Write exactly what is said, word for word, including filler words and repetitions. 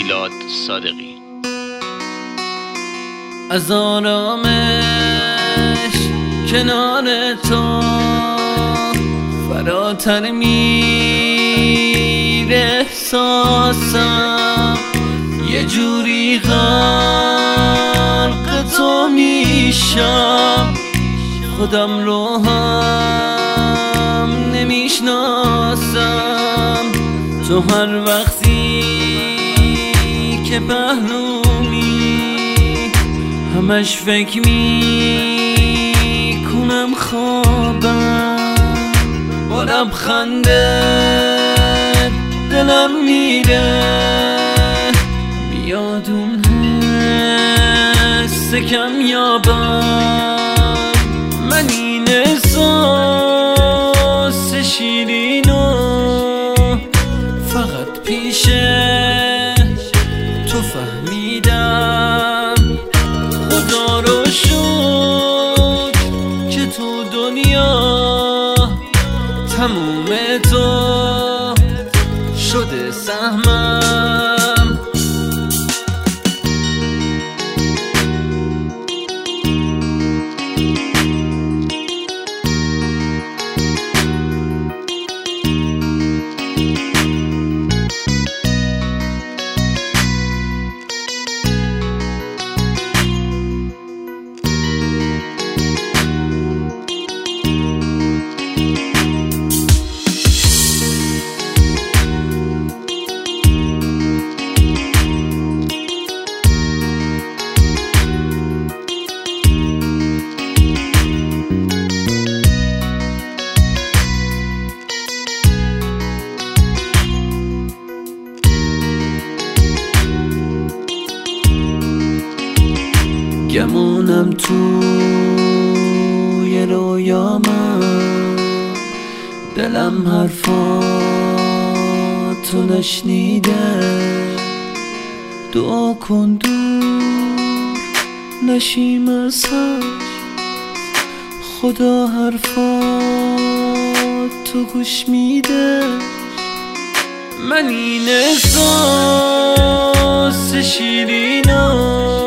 میلاد صادقی. از آرامش کنار تو فراتر میره احساسم، یه جوری غرق تو میشم، خودم رو هم نمیشناسم. تو هر وقتی که پهلومی همش فکر میکنم خوابم، با لبخنده دلم میره بیاد اون حس کمیابم. من این احساس شیرینو فقط پیش تو فهمیدم. خدا رو شد که تو دنیا تموم تو شده سهمم. گمونم توی رویامم، دلم حرفاتو نشنیده. دعا کن دور نشیم از هم، خدا حرفاتو گوش میده. من این احساس شیرینو